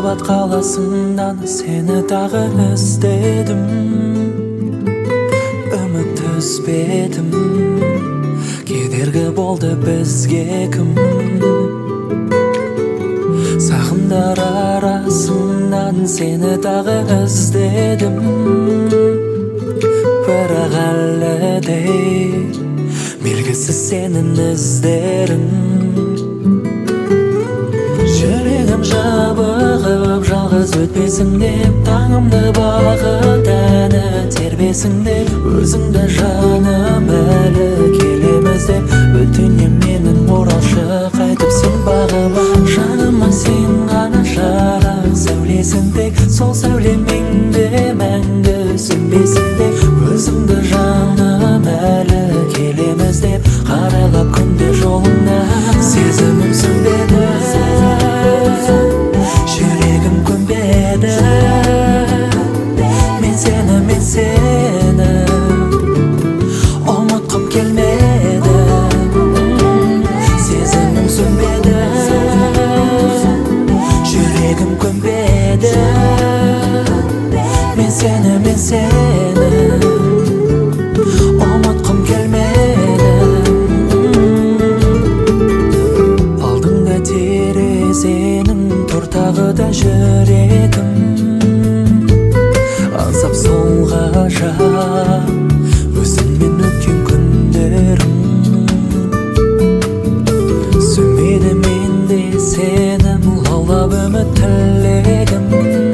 махаббат қаласынан сені тағы іздедім, үміт үзбедім, кедергі болды бізге кім. Сағымдар арасынан сені тағы іздедім, бірақ әлі де белгісіз сенің іздерің. Жүрегім жабығып жалғыз өтпесің деп, таңымды бағыт әні тербесің деп, өзіңді жаным әлі келеміз деп, өтінем менің оралшы қайтып сен бағыма. Жаныма сен ғана жарық сәулесің тек, сол сәулемен де мәңгі сөнбесің деп, өзіңді жаным әлі келеміз деп, қарайлап күнде жолыңа. Сезімім сөнбеді, жүрегім көнбеді, мен сені ұмытқым келмеді. Сезімім сөнбеді, жүрегім көнбеді, мен сені ұмытқым келмеді. Алдыңда терезенің тұр тағы да жүрегім, аңсап сол ғажап өзіңмен өткен күндерім. Сөнбеді менде сенім лаулап үміт тілегім,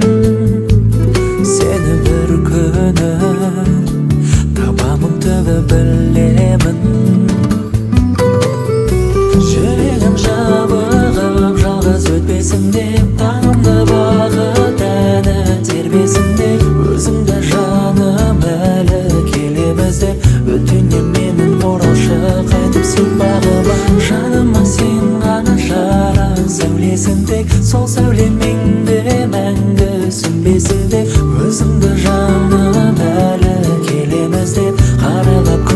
сені бір күні табамын түбі білемін. Жүрегім жабығып жалғыз өтпесің деп, таңымды бағыт әні тербесің деп, өзіңді жаным әлі келеміз деп, өтінем менің оралшы қайтып сен бағыма. Жаныма сен ғана жарық сәулесің тек, сол сәулемен де мәңгі сөнбесің деп, өзіңді жаным әлі келеміз деп, қарайлап